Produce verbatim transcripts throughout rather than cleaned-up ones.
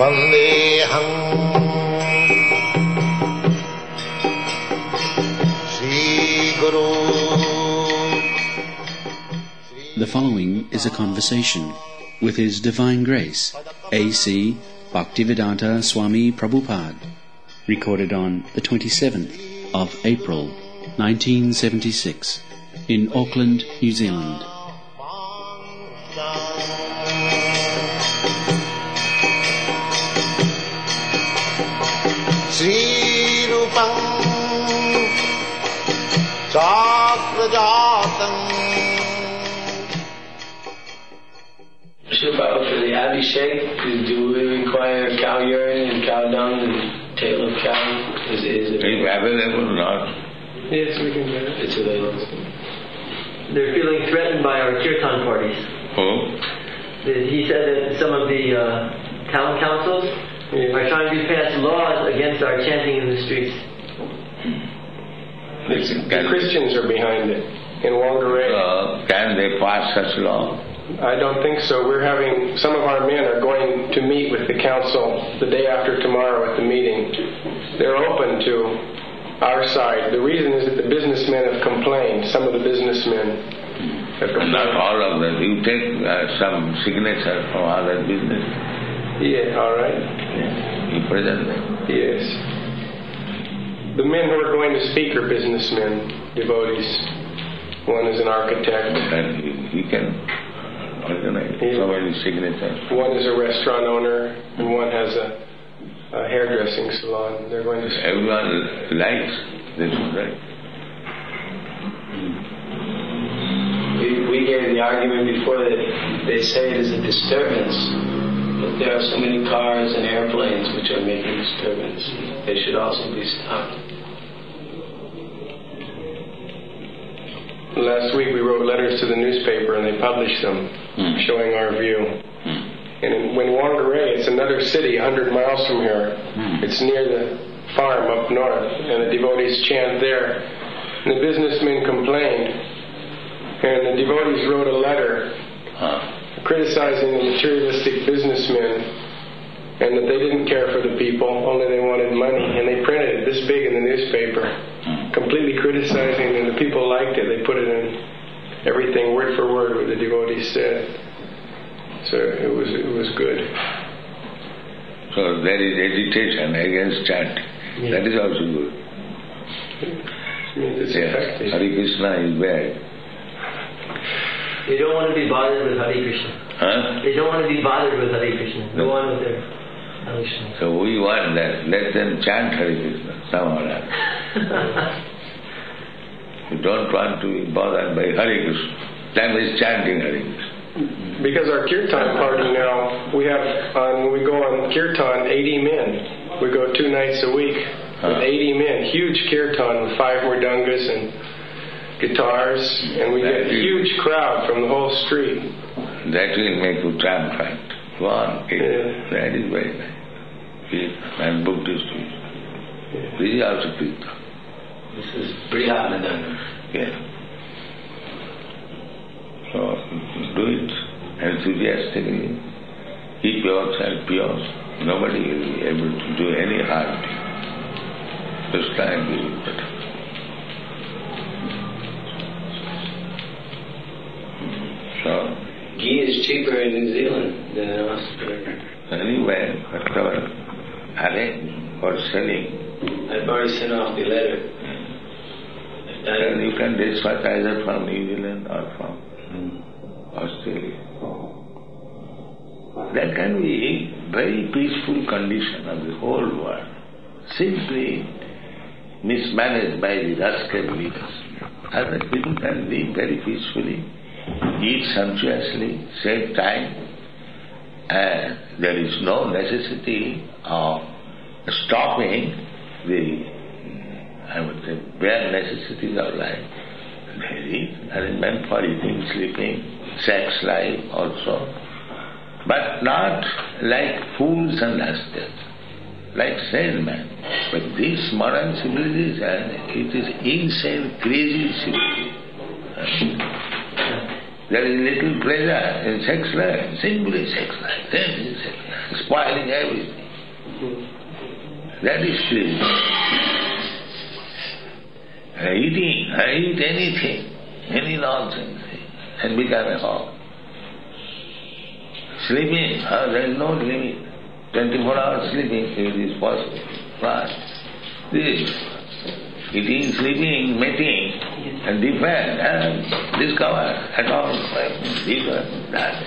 Vandeham Sri Guru. The following is a conversation with His Divine Grace, A C Bhaktivedanta Swami Prabhupada, recorded on the twenty-seventh of April, nineteen seventy-six, in Auckland, New Zealand. Sri Rupam Chakrajatam. About for the Abhishek, do we require cow urine and cow dung and tail of cow? Is, is it available or not? Yes, we can get it. It's available. They're feeling threatened by our kirtan parties. Who? He said that some of the uh, town councils yeah. are trying to pass laws against our chanting in the streets. The Christians are behind it in Whangarei. Uh, can they pass such law? I don't think so. We're having, some of our men are going to meet with the council the day after tomorrow at the meeting. They're open to our side. The reason is that the businessmen have complained. Some of the businessmen have complained. Not all of them. You take uh, some signature from other business. Yeah, all right. Yeah. You present them. Yes. The men who are going to speak are businessmen, devotees. One is an architect. And he can organize so many signatures. One is a restaurant owner, and one has a, a hairdressing salon. They're going to. Everyone likes this, right? We, we gave the argument before that they say it is a disturbance, but there are so many cars and airplanes which are making disturbance. They should also be stopped. Last week we wrote letters to the newspaper and they published them, mm. showing our view. Mm. And in, when Whangarei, it's another city one hundred miles from here. Mm. It's near the farm up north, and the devotees chant there. And the businessmen complained, and the devotees wrote a letter huh. criticizing the materialistic businessmen, and that they didn't care for the people, only they wanted money. And they printed it this big in the newspaper, mm. completely criticizing, and the people liked it. They put it in everything, word for word, what the devotees said. So it was it was good. So there is agitation against chant. Yeah. That is also good. It means it's yes. effective. Hare Krishna is bad. They don't want to be bothered with Hare Krishna. Huh? They don't want to be bothered with Hare Krishna. Go on with their Hare Krishna. So we want that. Let them chant Hare Krishna somehow or other. You don't want to be bothered by Hare Krishna. Time is chanting Hare Krishna. Because our kirtan party now, we have, on, when we go on kirtan, eighty men. We go two nights a week with huh. eighty men. Huge kirtan with five mridungas and guitars. And we that get a huge crowd from the whole street. That will make you triumphant. Go on. Yeah. That is very nice. And Buddhist too. Yeah. This is also kirtan. This is Brihamadana. Yeah. So do it enthusiastically. Keep yourself pure. Nobody will be able to do any harm to you. Just try and be better. So ghee is cheaper in New Zealand than in Australia. Anyway, whatever arrange for selling. I've already sent off the letter. Then you can dispatch either from New Zealand or from Australia. That can be very peaceful condition of the whole world, simply mismanaged by the rascal leaders. Other people can live very peacefully, eat sumptuously, save time, and there is no necessity of stopping the, I would say, bare necessities of life. There is arrangement for eating, sleeping, sex life also, but not like fools and rascals, like sane men. But this modern civilization, it is insane, crazy civilization. There is little pleasure in sex life, simply sex life, then is sex life, spoiling everything. That is sleep. Eating, I eat anything, any nonsense, and become a hog. Sleeping, oh, there is no limit. twenty-four hours sleeping, it is possible. Right. This, eating, sleeping, mating, and defend, and discover, at all, deeper, that.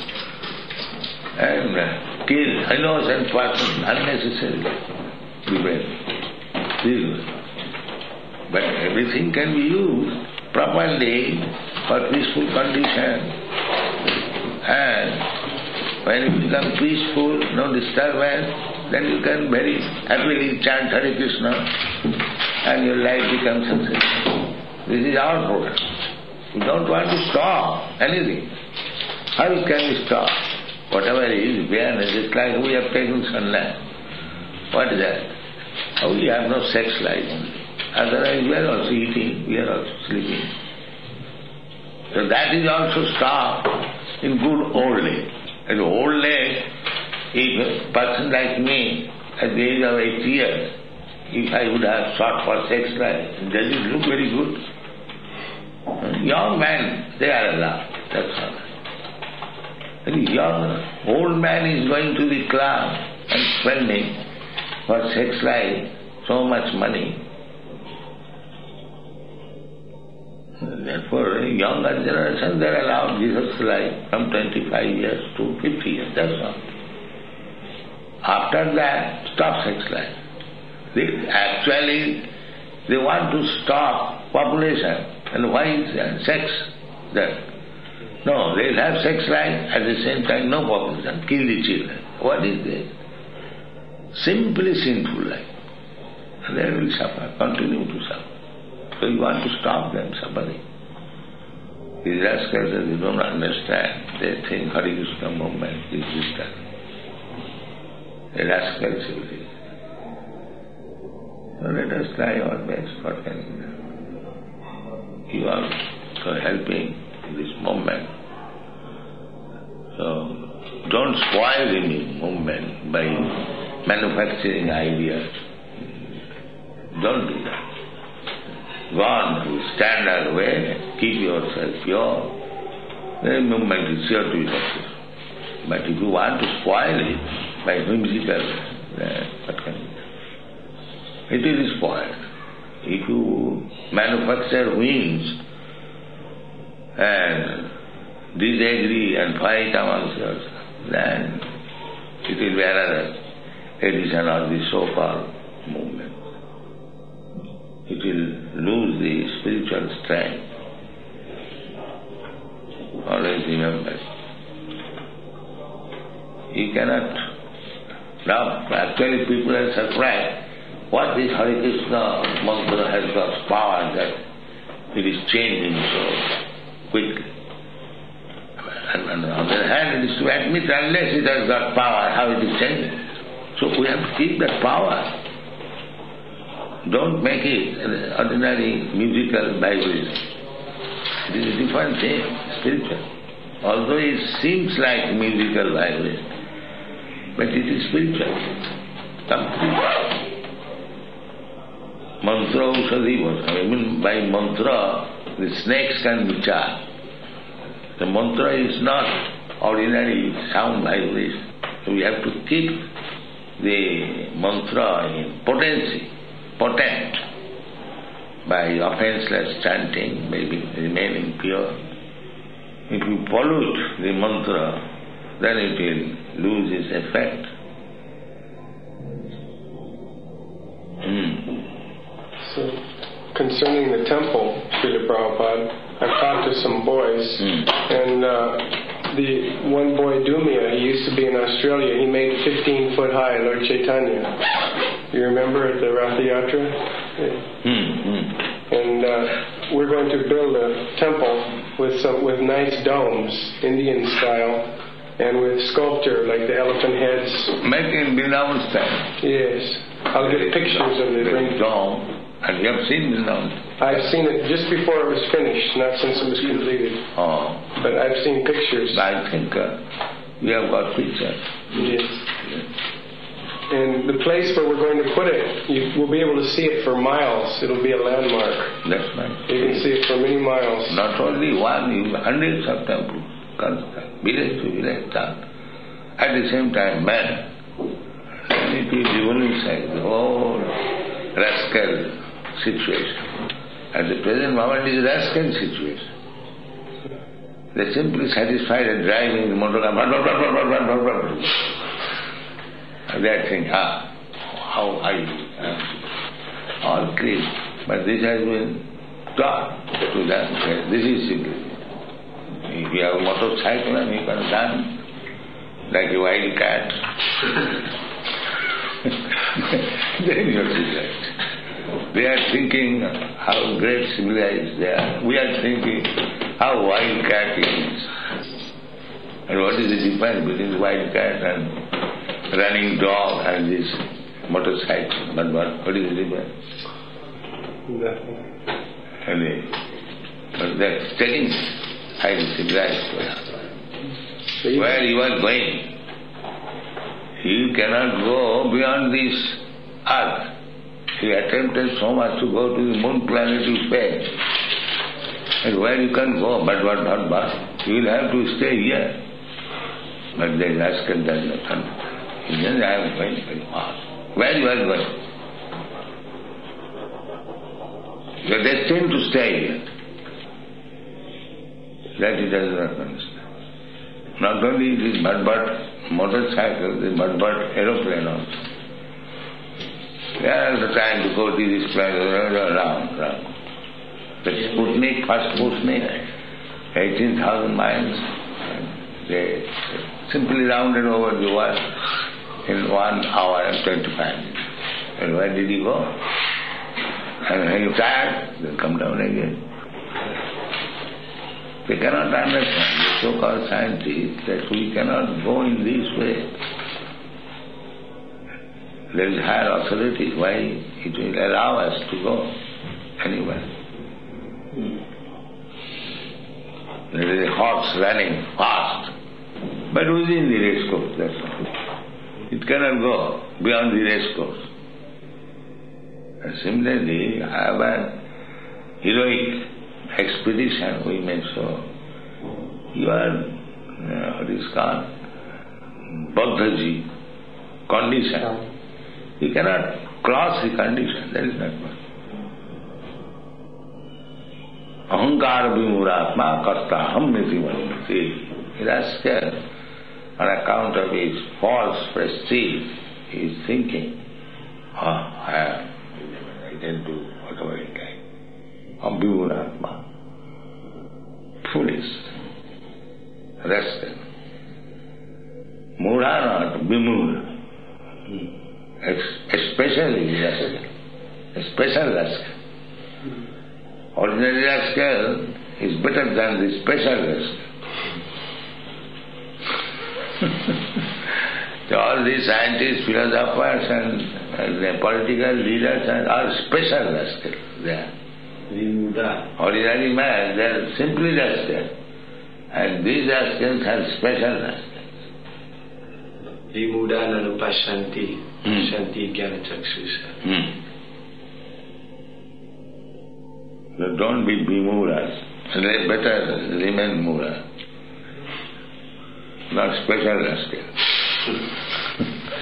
And uh, kill innocent person unnecessarily. Defend. This. But everything can be used properly for peaceful condition. And when you become peaceful, no disturbance, then you can very happily chant Hare Krishna and your life becomes successful. This is our program. We don't want to stop anything. How can we stop? Whatever is, awareness, just like we have taken sunlight. What is that? We have no sex life only. Otherwise we are also eating, we are also sleeping. So that is also stopped in good old age. In old age, if a person like me, at the age of eighty years, if I would have sought for sex life, does it look very good? Young men, they are allowed, that's all. And young, old man is going to the club and spending for sex life so much money. Therefore, younger generation, they are allowed Jesus' life from twenty-five years to fifty years, that's all. After that, stop sex life. They actually, they want to stop population. And why is that? Sex? That. No, they will have sex life, at the same time no population, kill the children. What is this? Simply sinful life. And they will suffer, continue to suffer. So you want to stop them suffering. These rascals, they don't understand. They think Hare Krishna movement is distant. The rascals will be. So let us try our best. What can we do? You are so helping in this movement. So don't spoil the movement by manufacturing ideas. Don't do that. Go on, stand our way, keep yourself pure, the movement is sure to be successful. But if you want to spoil it by whimsical, then what can you do? It will be spoiled. If you manufacture wings and disagree and fight amongst yourselves, then it will be another edition of the so-called movement. It will lose the spiritual strength. Always remember. You cannot. Now, actually people are surprised. What this Hare Krishna mantra has got power that it is changing so quickly. And, and on the other hand, it is to admit unless it has got power, how it is changing. So we have to keep that power. Don't make it an ordinary musical vibration. It is a different thing, spiritual. Although it seems like musical vibration, but it is spiritual. Complete. Mantra usadhi. I mean by mantra, the snakes can be charmed. The mantra is not ordinary sound vibration. So we have to keep the mantra in potency, potent, by offenseless chanting, maybe remaining pure. If you pollute the mantra, then it will lose its effect. Mm. So, concerning the temple, Srila Prabhupada, I've talked to some boys, mm. and uh, the one boy, Dumia, he used to be in Australia. He made fifteen foot high Lord Chaitanya. You remember at the Ratha Yatra? Mm. And uh, we're going to build a temple with some with nice domes, Indian style, and with sculpture like the elephant heads. Make in Vrindavan style. Yes. I'll get pictures of the ring. Dome. And you have seen Vrindavan? I've seen it just before it was finished, not since it was completed. Oh. But I've seen pictures. I think uh, we have got pictures. Yes. Yes. And the place where we're going to put it, you will be able to see it for miles. It'll be a landmark. That's right. You can see it for many miles. Not only one, you hundreds of temples, constant, village to village, done. At the same time, man, and it is revolutionized the whole rascal situation. At the present moment, it is a rascal situation. They are simply satisfied at driving the motor car, blah, blah, blah, blah, blah, blah, blah, blah. And they are saying, ah, how are you? Ah, all clean. But this has been taught to them. This is simply. If you have a motorcycle and you can run like a wild cat, then you are civilized. They are thinking how great civilized they are. We are thinking how wild cat is. And what is the difference between wild cat and running dog and this motorcycle? But what, what is the difference? Nothing. Anyway, but that's taking highly civilized. Where you are going, you cannot go beyond this earth. You attempted so much to go to the moon planet, you failed. And where you can go, but what not but you will have to stay here. But they ask and does not come. He says, I am going very fast. Where you are going? You are destined to stay here. That he does not understand. Not only it is but but motorcycle, it is but but aeroplane also. There is the time to go to this place, around, around. The Sputnik, first Sputnik, eighteen thousand miles, they simply rounded over the world in one hour and twenty-five minutes. And where did he go? And when you're tired, they come down again. They cannot understand, the so-called scientists, that we cannot go in this way. There is higher authority. Why it will allow us to go anywhere? There is a horse running fast, but within the race course, that's all. It cannot go beyond the race course. And similarly, I have a heroic expedition, we may so. You are, uh, what is called, Bhadraji, condition. You cannot cross the condition, that is not possible. Ahankara vimuratma karta ham niti vanti. He is scared on account of his false prestige. He is thinking, oh, I am, I can do whatever I can. Vimuratma. Foolish. Rascal. Mura not, vimura. Especially rascal. A special rascal. Ordinary rascal is better than the special rascal. So all these scientists, philosophers and, and the political leaders are all special rascals. They are. Ordinary man, they are simply rascals. And these rascals are special rascals. Vimuda nanupashanti, shanti jnana chakshusha. So don't be bimuras. They better remain mura. Not special rascals.